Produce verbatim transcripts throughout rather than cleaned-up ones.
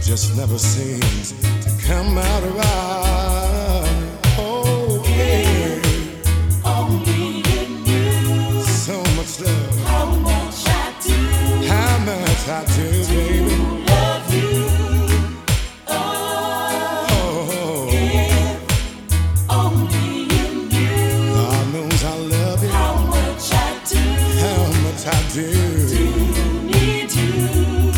just never seems to come out right. Oh, yeah. Only in you. So much love. How much I do. How much I do, baby. Love you. Oh, Oh, if only in you. God knows I love you. How much I do. How much I do. Do need you.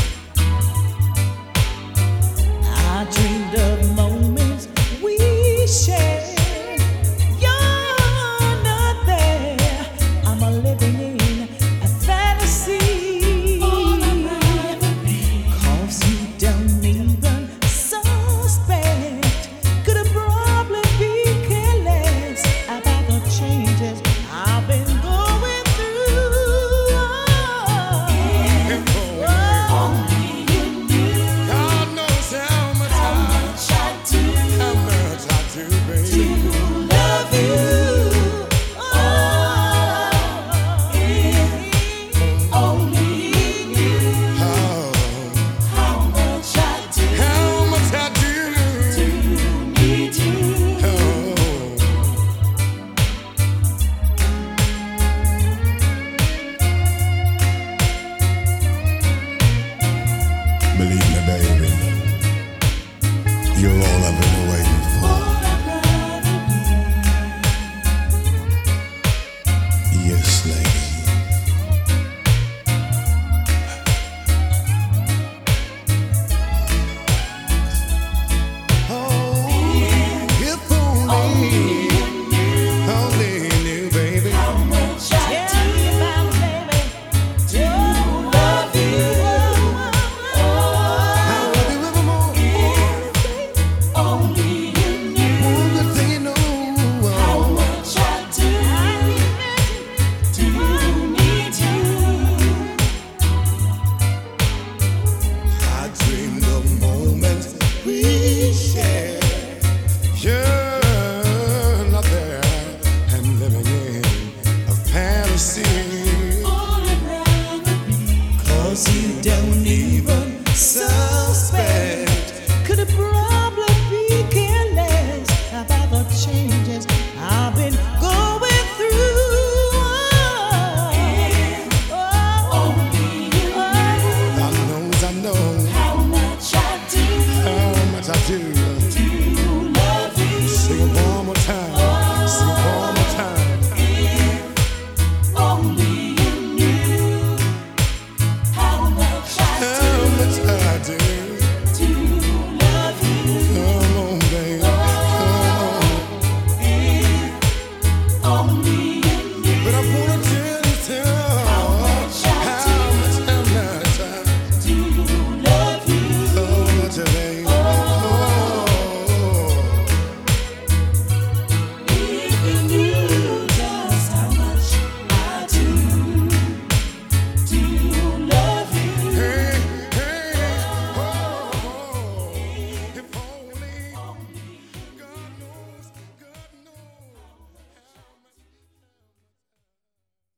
I dreamed of moments we shared. You're not there. I'm a living in a fantasy. Cause you don't even suspect. Could have probably be careless about the changes I've been going through. Only in you. God knows how much How I, much I do. how much I do, baby. Love you. Oh, if only in you. Oh, How much I do. how much I do. Need you. Oh. Believe me, baby, you're all I've been waiting for. Yes, lady. Oh, if only, only knew, baby. How much I Tell me about it, baby. do love you. I love you evermore. If only in you. Oh, good thing you know. How much I do. Do need you. I dreamed of moments we shared. You're not there. I'm living in a fantasy. All I'd rather be. Cause you don't even suspect.